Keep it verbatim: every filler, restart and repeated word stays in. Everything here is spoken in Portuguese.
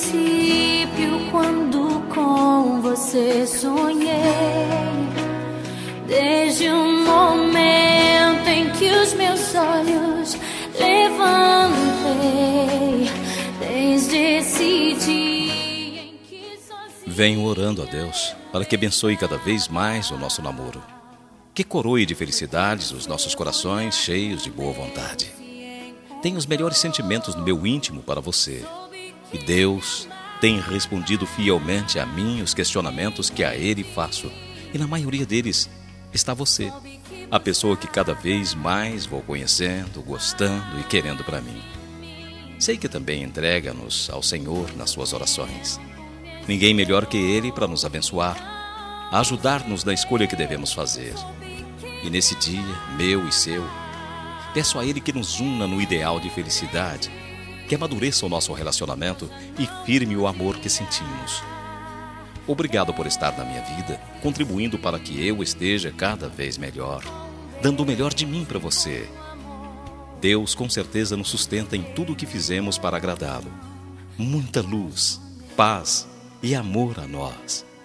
princípio, quando com você sonhei, desde o momento em que os meus olhos levantei, desde esse dia em que sozinho... Venho orando a Deus para que abençoe cada vez mais o nosso namoro, que coroe de felicidades os nossos corações cheios de boa vontade. Tenho os melhores sentimentos no meu íntimo para você, e Deus tem respondido fielmente a mim os questionamentos que a Ele faço, e na maioria deles está você, a pessoa que cada vez mais vou conhecendo, gostando e querendo para mim. Sei que também entrega-nos ao Senhor nas suas orações. Ninguém melhor que Ele para nos abençoar, ajudar-nos na escolha que devemos fazer. E nesse dia, meu e seu, peço a Ele que nos una no ideal de felicidade, que amadureça o nosso relacionamento e firme o amor que sentimos. Obrigado por estar na minha vida, contribuindo para que eu esteja cada vez melhor, dando o melhor de mim para você. Deus com certeza nos sustenta em tudo o que fizemos para agradá-lo. Muita luz, paz e amor a nós.